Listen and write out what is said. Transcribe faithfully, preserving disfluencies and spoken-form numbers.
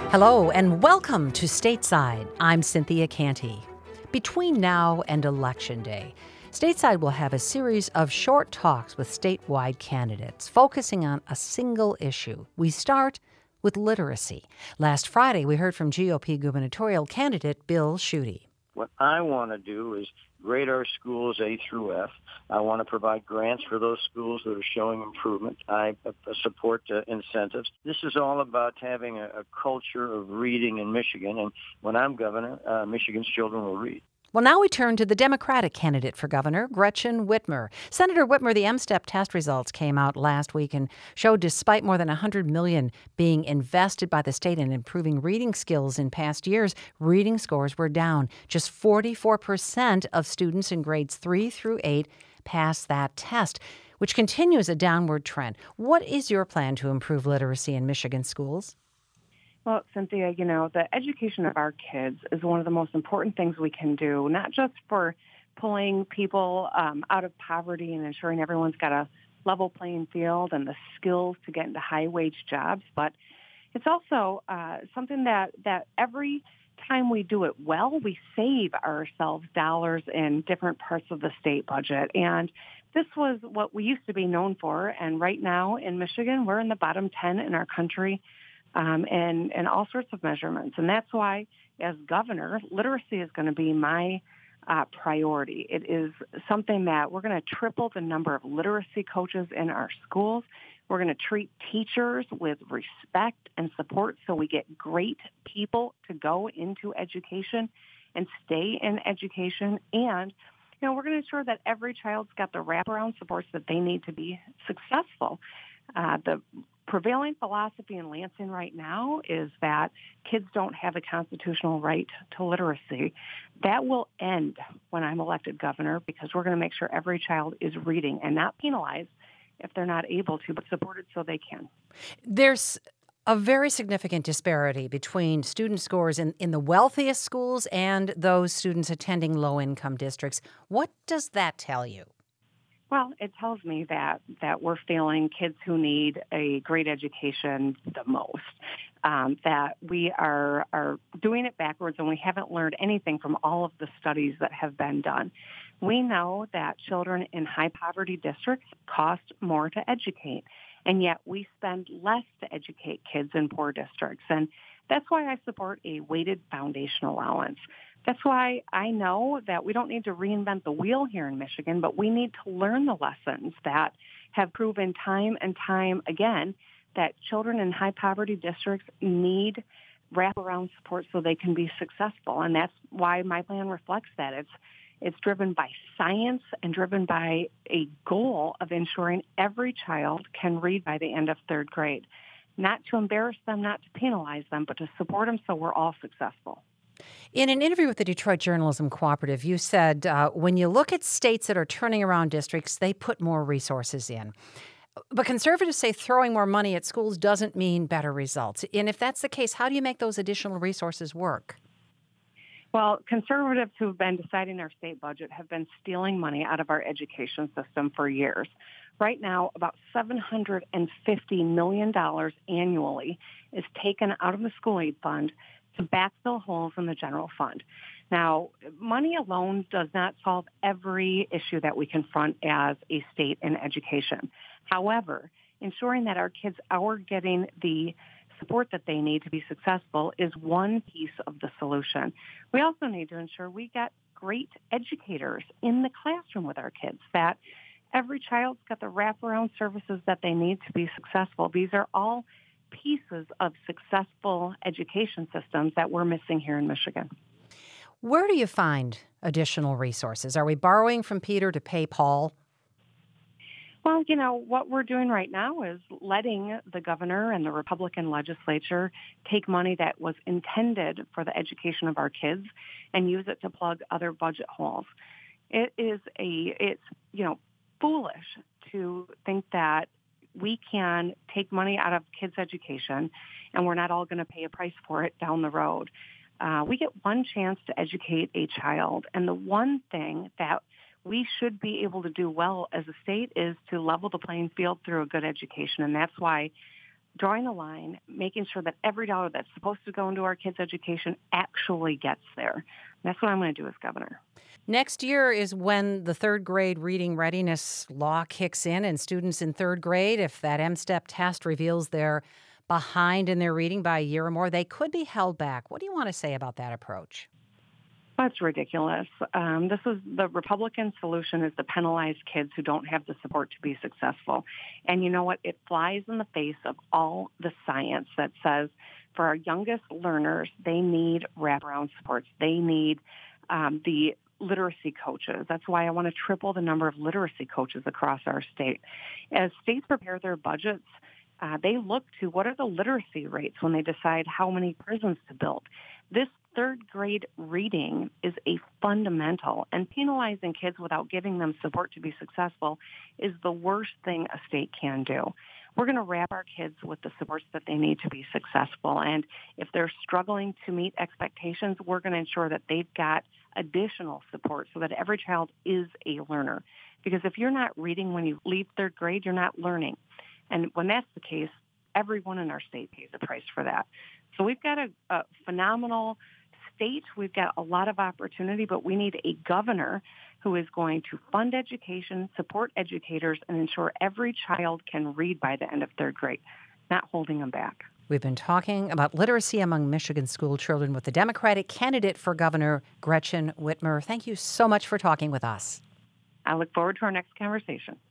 Hello and welcome to Stateside. I'm Cynthia Canty. Between now and Election Day, Stateside will have a series of short talks with statewide candidates focusing on a single issue. We start with literacy. Last Friday, we heard from G O P gubernatorial candidate Bill Schuette. What I want to do is grade our schools A through F. I want to provide grants for those schools that are showing improvement. I uh, support uh, incentives. This is all about having a, a culture of reading in Michigan. And when I'm governor, uh, Michigan's children will read. Well, now we turn to the Democratic candidate for governor, Gretchen Whitmer. Senator Whitmer, the M STEP test results came out last week and showed despite more than one hundred million dollars being invested by the state in improving reading skills in past years, reading scores were down. Just forty-four percent of students in grades three through eight passed that test, which continues a downward trend. What is your plan to improve literacy in Michigan schools? Well, Cynthia, you know, the education of our kids is one of the most important things we can do, not just for pulling people um, out of poverty and ensuring everyone's got a level playing field and the skills to get into high-wage jobs, but it's also uh, something that, that every time we do it well, we save ourselves dollars in different parts of the state budget. And this was what we used to be known for, and right now in Michigan, we're in the bottom ten in our country. Um, and, and all sorts of measurements. And that's why, as governor, literacy is going to be my uh, priority. It is something that we're going to triple the number of literacy coaches in our schools. We're going to treat teachers with respect and support so we get great people to go into education and stay in education. And, you know, we're going to ensure that every child's got the wraparound supports that they need to be successful. Uh, the prevailing philosophy in Lansing right now is that kids don't have a constitutional right to literacy. That will end when I'm elected governor because we're going to make sure every child is reading and not penalized if they're not able to, but supported so they can. There's a very significant disparity between student scores in, in the wealthiest schools and those students attending low-income districts. What does that tell you? Well, it tells me that, that we're failing kids who need a great education the most, um, that we are, are doing it backwards and we haven't learned anything from all of the studies that have been done. We know that children in high poverty districts cost more to educate, and yet we spend less to educate kids in poor districts. And that's why I support a weighted foundation allowance. That's why I know that we don't need to reinvent the wheel here in Michigan, but we need to learn the lessons that have proven time and time again that children in high poverty districts need wraparound support so they can be successful. And that's why my plan reflects that. It's it's driven by science and driven by a goal of ensuring every child can read by the end of third grade. Not to embarrass them, not to penalize them, but to support them so we're all successful. In an interview with the Detroit Journalism Cooperative, you said uh, when you look at states that are turning around districts, they put more resources in. But conservatives say throwing more money at schools doesn't mean better results. And if that's the case, how do you make those additional resources work? Well, conservatives who have been deciding our state budget have been stealing money out of our education system for years. Right now, about seven hundred fifty million dollars annually is taken out of the school aid fund to backfill holes in the general fund. Now, money alone does not solve every issue that we confront as a state in education. However, ensuring that our kids are getting the support that they need to be successful is one piece of the solution. We also need to ensure we get great educators in the classroom with our kids, that every child's got the wraparound services that they need to be successful. These are all pieces of successful education systems that we're missing here in Michigan. Where do you find additional resources? Are we borrowing from Peter to pay Paul? Well, you know, what we're doing right now is letting the governor and the Republican legislature take money that was intended for the education of our kids and use it to plug other budget holes. It is a, it's, you know, foolish to think that we can take money out of kids' education and we're not all going to pay a price for it down the road. Uh, we get one chance to educate a child, and the one thing that we should be able to do well as a state is to level the playing field through a good education, and that's why drawing a line, making sure that every dollar that's supposed to go into our kids' education actually gets there. That's what I'm going to do as governor. Next year is when the third grade reading readiness law kicks in, and students in third grade, if that M STEP test reveals they're behind in their reading by a year or more, they could be held back. What do you want to say about that approach? That's ridiculous. Um, this is the Republican solution is to penalize kids who don't have the support to be successful. And you know what? It flies in the face of all the science that says for our youngest learners, they need wraparound supports. They need um, the literacy coaches. That's why I want to triple the number of literacy coaches across our state. As states prepare their budgets, uh, they look to what are the literacy rates when they decide how many prisons to build. This third grade reading is a fundamental, and penalizing kids without giving them support to be successful is the worst thing a state can do. We're going to wrap our kids with the supports that they need to be successful. And if they're struggling to meet expectations, we're going to ensure that they've got additional support so that every child is a learner. Because if you're not reading when you leave third grade, you're not learning. And when that's the case, everyone in our state pays a price for that. So we've got a, a phenomenal state. We've got a lot of opportunity, but we need a governor who is going to fund education, support educators, and ensure every child can read by the end of third grade, not holding them back. We've been talking about literacy among Michigan school children with the Democratic candidate for governor, Gretchen Whitmer. Thank you so much for talking with us. I look forward to our next conversation.